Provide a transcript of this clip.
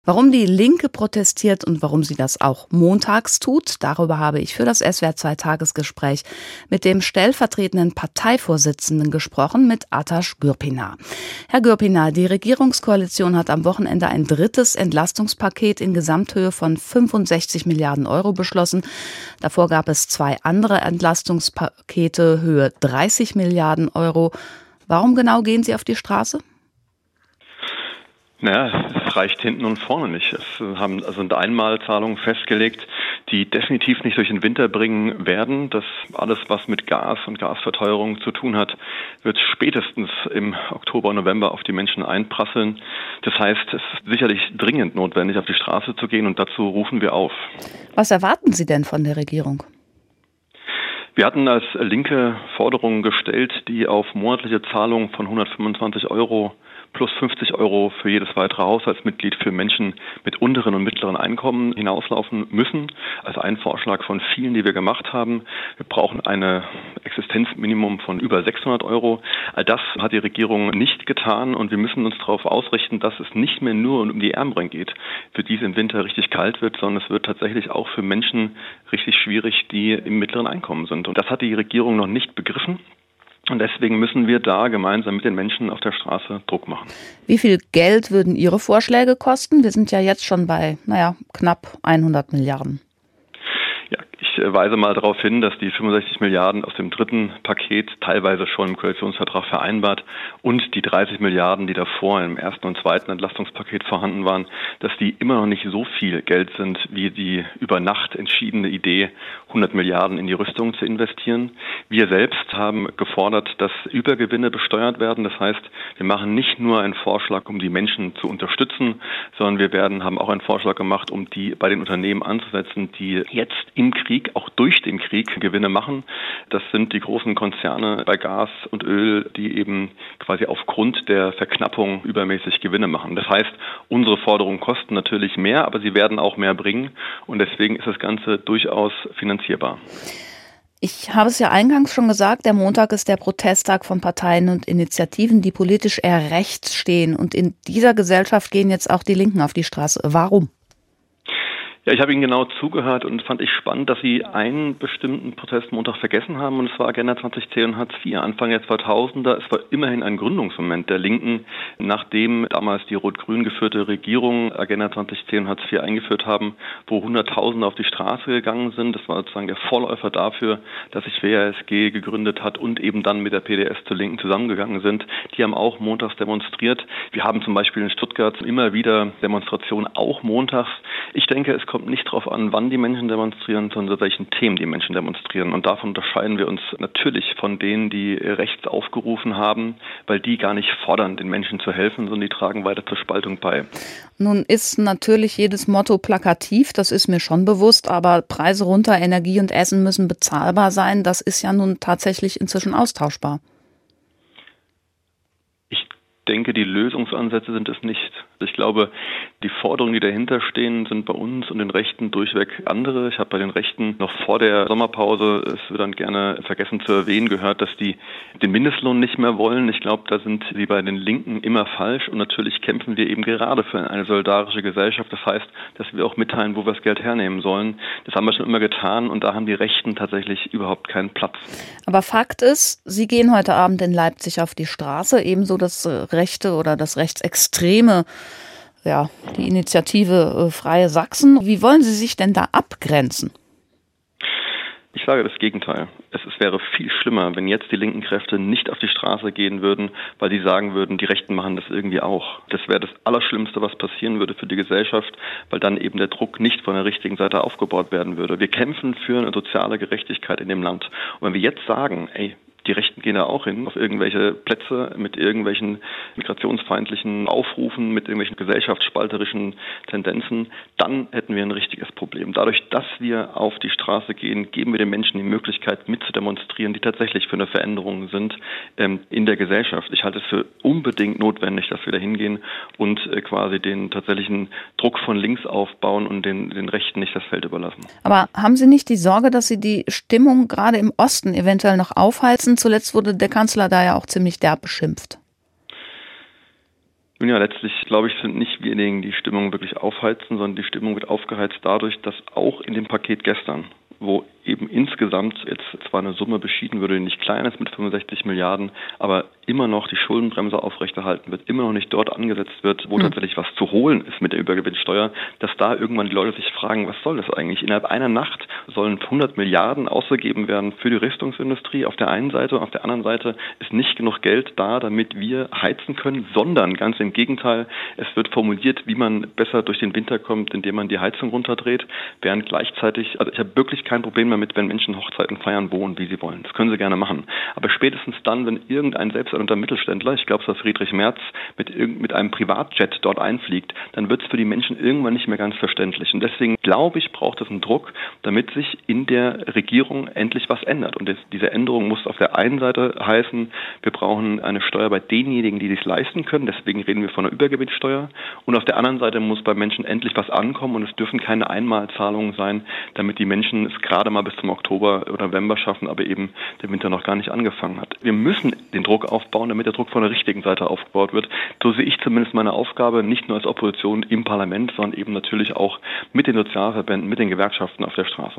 Warum die Linke protestiert und warum sie das auch montags tut, darüber habe ich für das SWR 2 Tagesgespräch mit dem stellvertretenden Parteivorsitzenden gesprochen, mit Atash Gürpınar. Herr Gürpınar, die Regierungskoalition hat am Wochenende ein drittes Entlastungspaket in Gesamthöhe von 65 Milliarden Euro beschlossen. Davor gab es zwei andere Entlastungspakete, Höhe 30 Milliarden Euro. Warum genau gehen Sie auf die Straße? Naja, es reicht hinten und vorne nicht. Es sind Einmalzahlungen festgelegt, die definitiv nicht durch den Winter bringen werden. Das alles, was mit Gas und Gasverteuerung zu tun hat, wird spätestens im Oktober, November auf die Menschen einprasseln. Das heißt, es ist sicherlich dringend notwendig, auf die Straße zu gehen, und dazu rufen wir auf. Was erwarten Sie denn von der Regierung? Wir hatten als Linke Forderungen gestellt, die auf monatliche Zahlungen von 125 Euro plus 50 Euro für jedes weitere Haushaltsmitglied für Menschen mit unteren und mittleren Einkommen hinauslaufen müssen. Also ein Vorschlag von vielen, die wir gemacht haben. Wir brauchen ein Existenzminimum von über 600 Euro. All das hat die Regierung nicht getan, und wir müssen uns darauf ausrichten, dass es nicht mehr nur um die Ärmeren geht, für die es im Winter richtig kalt wird, sondern es wird tatsächlich auch für Menschen richtig schwierig, die im mittleren Einkommen sind. Und das hat die Regierung noch nicht begriffen. Und deswegen müssen wir da gemeinsam mit den Menschen auf der Straße Druck machen. Wie viel Geld würden Ihre Vorschläge kosten? Wir sind ja jetzt schon bei, knapp 100 Milliarden. Ja, ich weise mal darauf hin, dass die 65 Milliarden aus dem dritten Paket teilweise schon im Koalitionsvertrag vereinbart und die 30 Milliarden, die davor im ersten und zweiten Entlastungspaket vorhanden waren, dass die immer noch nicht so viel Geld sind, wie die über Nacht entschiedene Idee, 100 Milliarden in die Rüstung zu investieren. Wir selbst haben gefordert, dass Übergewinne besteuert werden. Das heißt, wir machen nicht nur einen Vorschlag, um die Menschen zu unterstützen, sondern haben auch einen Vorschlag gemacht, um die bei den Unternehmen anzusetzen, die jetzt im Krieg, auch durch den Krieg, Gewinne machen. Das sind die großen Konzerne bei Gas und Öl, die eben quasi aufgrund der Verknappung übermäßig Gewinne machen. Das heißt, unsere Forderungen kosten natürlich mehr, aber sie werden auch mehr bringen, und deswegen ist das Ganze durchaus finanzierbar. Ich habe es ja eingangs schon gesagt, der Montag ist der Protesttag von Parteien und Initiativen, die politisch eher rechts stehen. Und in dieser Gesellschaft gehen jetzt auch die Linken auf die Straße. Warum? Ja, ich habe Ihnen genau zugehört und fand ich spannend, dass Sie einen bestimmten Protestmontag vergessen haben, und es war Agenda 2010 und Hartz IV. Anfang der 2000er, es war immerhin ein Gründungsmoment der Linken, nachdem damals die rot-grün geführte Regierung Agenda 2010 und Hartz IV eingeführt haben, wo Hunderttausende auf die Straße gegangen sind. Das war sozusagen der Vorläufer dafür, dass sich WASG gegründet hat und eben dann mit der PDS zur Linken zusammengegangen sind. Die haben auch montags demonstriert. Wir haben zum Beispiel in Stuttgart immer wieder Demonstrationen, auch montags. Ich denke, es kommt nicht darauf an, wann die Menschen demonstrieren, sondern zu welchen Themen die Menschen demonstrieren. Und davon unterscheiden wir uns natürlich von denen, die rechts aufgerufen haben, weil die gar nicht fordern, den Menschen zu helfen, sondern die tragen weiter zur Spaltung bei. Nun ist natürlich jedes Motto plakativ, das ist mir schon bewusst, aber Preise runter, Energie und Essen müssen bezahlbar sein. Das ist ja nun tatsächlich inzwischen austauschbar. Ich denke, die Lösungsansätze sind es nicht. Ich glaube, die Forderungen, die dahinter stehen, sind bei uns und den Rechten durchweg andere. Ich habe bei den Rechten noch vor der Sommerpause, es wird dann gerne vergessen zu erwähnen, gehört, dass die den Mindestlohn nicht mehr wollen. Ich glaube, da sind sie bei den Linken immer falsch, und natürlich kämpfen wir eben gerade für eine solidarische Gesellschaft. Das heißt, dass wir auch mitteilen, wo wir das Geld hernehmen sollen. Das haben wir schon immer getan, und da haben die Rechten tatsächlich überhaupt keinen Platz. Aber Fakt ist, Sie gehen heute Abend in Leipzig auf die Straße, ebenso das Rechte oder das Rechtsextreme, die Initiative Freie Sachsen. Wie wollen Sie sich denn da abgrenzen? Ich sage das Gegenteil. Es wäre viel schlimmer, wenn jetzt die linken Kräfte nicht auf die Straße gehen würden, weil die sagen würden, die Rechten machen das irgendwie auch. Das wäre das Allerschlimmste, was passieren würde für die Gesellschaft, weil dann eben der Druck nicht von der richtigen Seite aufgebaut werden würde. Wir kämpfen für eine soziale Gerechtigkeit in dem Land. Und wenn wir jetzt sagen, die Rechten gehen da auch hin, auf irgendwelche Plätze mit irgendwelchen migrationsfeindlichen Aufrufen, mit irgendwelchen gesellschaftsspalterischen Tendenzen, dann hätten wir ein richtiges Problem. Dadurch, dass wir auf die Straße gehen, geben wir den Menschen die Möglichkeit, mitzudemonstrieren, die tatsächlich für eine Veränderung sind in der Gesellschaft. Ich halte es für unbedingt notwendig, dass wir da hingehen und quasi den tatsächlichen Druck von links aufbauen und den Rechten nicht das Feld überlassen. Aber haben Sie nicht die Sorge, dass Sie die Stimmung gerade im Osten eventuell noch aufheizen? Zuletzt wurde der Kanzler da ja auch ziemlich derb beschimpft. Nun ja, letztlich, glaube ich, sind nicht diejenigen, die Stimmung wirklich aufheizen, sondern die Stimmung wird aufgeheizt dadurch, dass auch in dem Paket gestern, wo eben insgesamt jetzt zwar eine Summe beschieden würde, die nicht klein ist mit 65 Milliarden, aber immer noch die Schuldenbremse aufrechterhalten wird, immer noch nicht dort angesetzt wird, wo tatsächlich was zu holen ist mit der Übergewinnsteuer, dass da irgendwann die Leute sich fragen, was soll das eigentlich? Innerhalb einer Nacht sollen 100 Milliarden ausgegeben werden für die Rüstungsindustrie auf der einen Seite, und auf der anderen Seite ist nicht genug Geld da, damit wir heizen können, sondern ganz im Gegenteil, es wird formuliert, wie man besser durch den Winter kommt, indem man die Heizung runterdreht, während gleichzeitig, also ich habe wirklich kein Problem damit, wenn Menschen Hochzeiten feiern, wo und wie sie wollen. Das können sie gerne machen. Aber spätestens dann, wenn irgendein selbsternannter Mittelständler, ich glaube es war Friedrich Merz, mit einem Privatjet dort einfliegt, dann wird es für die Menschen irgendwann nicht mehr ganz verständlich. Und deswegen glaube ich, braucht es einen Druck, damit sich in der Regierung endlich was ändert. Und diese Änderung muss auf der einen Seite heißen, wir brauchen eine Steuer bei denjenigen, die es leisten können. Deswegen reden wir von einer Übergewinnsteuer. Und auf der anderen Seite muss bei Menschen endlich was ankommen und es dürfen keine Einmalzahlungen sein, damit die Menschen es gerade mal bis zum Oktober oder November schaffen, aber eben der Winter noch gar nicht angefangen hat. Wir müssen den Druck aufbauen, damit der Druck von der richtigen Seite aufgebaut wird. So sehe ich zumindest meine Aufgabe, nicht nur als Opposition im Parlament, sondern eben natürlich auch mit den Sozialverbänden, mit den Gewerkschaften auf der Straße.